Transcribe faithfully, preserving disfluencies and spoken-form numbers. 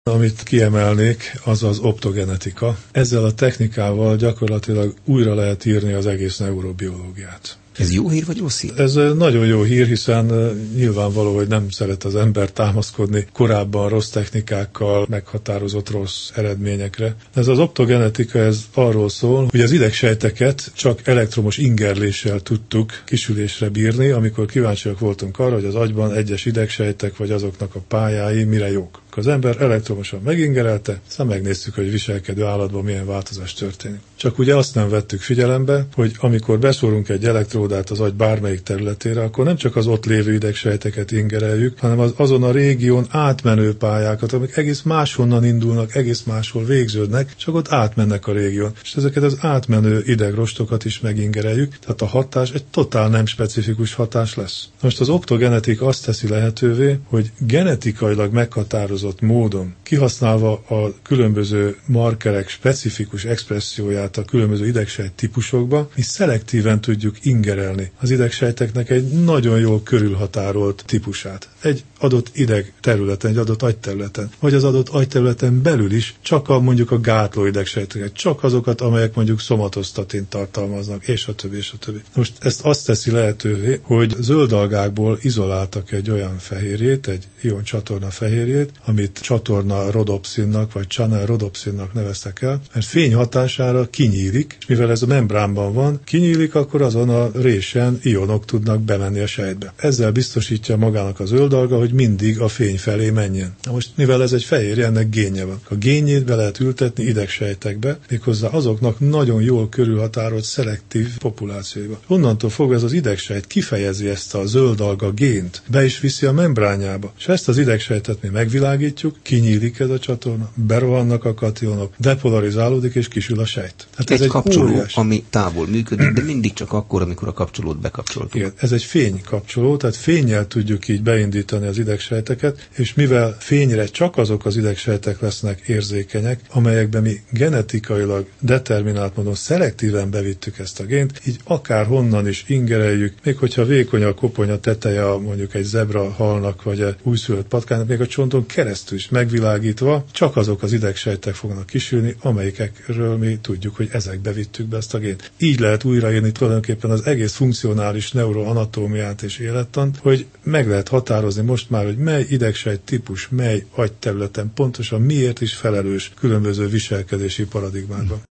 Amit kiemelnék, az az optogenetika. Ezzel a technikával gyakorlatilag újra lehet írni az egész neurobiológiát. Ez jó hír vagy rossz hír? Ez nagyon jó hír, hiszen nyilvánvaló, hogy nem szeret az ember támaszkodni korábban rossz technikákkal meghatározott rossz eredményekre. Ez az optogenetika, ez arról szól, hogy az idegsejteket csak elektromos ingerléssel tudtuk kisülésre bírni, amikor kíváncsiak voltunk arra, hogy az agyban egyes idegsejtek vagy azoknak a pályái mire jók. Az ember elektromosan megingerelte, aztán megnéztük, hogy viselkedő állatban milyen változás történik. Csak ugye azt nem vettük figyelembe, hogy amikor beszórunk egy elektródát az agy bármelyik területére, akkor nem csak az ott lévő idegsejteket ingereljük, hanem az azon a régión átmenő pályákat, amik egész máshonnan indulnak, egész máshol végződnek, csak ott átmennek a régión. És ezeket az átmenő idegrostokat is megingereljük, tehát a hatás egy totál nem specifikus hatás lesz. Most az optogenetik azt teszi lehetővé, hogy genetikailag meghatározott módon, kihasználva a különböző markerek specifikus expresszióját a különböző idegsejt típusokba, mi szelektíven tudjuk ingerelni az idegsejteknek egy nagyon jól körülhatárolt típusát. Egy adott ideg területen, egy adott agyterületen, vagy az adott agyterületen belül is csak a, mondjuk a gátló idegsejteket, csak azokat, amelyek mondjuk szomatosztatint tartalmaznak, és a többi, és a többi. Most ezt azt teszi lehetővé, hogy zöldalgákból izoláltak egy olyan fehérjét, egy ioncsatorna fehérjét, amit csatorna rodopszinnak, vagy channel rodopszinnak neveztek el, mert fény hatására kinyílik, és mivel ez a membránban van, kinyílik, akkor azon a résen ionok tudnak bemenni a sejtbe. Ezzel biztosítja magának a zöldalga, hogy mindig a fény felé menjen. Na most, mivel ez egy fehérje, ennek génje van. A génjét be lehet ültetni idegsejtekbe, méghozzá azoknak nagyon jól körülhatárolt szelektív populációiba. Onnantól fogva ez az idegsejt kifejezi ezt a zöldalga gént, be is viszi a membránjába, és ezt az idegsejtet mi megvilágítjuk, kinyílik ez a csatorna, berohannak a kationok, depolarizálódik és kisül a sejt. Hát egy ez egy kapcsoló, óriás. ami távol működik, de mindig csak akkor, amikor a kapcsolót bekapcsoltuk. Igen, ez egy fénykapcsoló, tehát fénnyel tudjuk így beindítani az idegsejteket, és mivel fényre csak azok az idegsejtek lesznek érzékenyek, amelyekben mi genetikailag determinált módon szelektíven bevittük ezt a gént, így akár honnan is ingereljük, még hogyha vékony a koponya teteje mondjuk egy zebra halnak, vagy egy újszülött patkánynak, még a csonton keresztül is megvilágítva, csak azok az idegsejtek fognak kisülni, amelyikről mi tudjuk, hogy ezekbe vittük be ezt a gént. Így lehet újraírni tulajdonképpen az egész funkcionális neuroanatómiát és élettant, hogy meg lehet határozni most már, hogy mely idegsejt típus, mely agyterületen pontosan miért is felelős különböző viselkedési paradigmákban.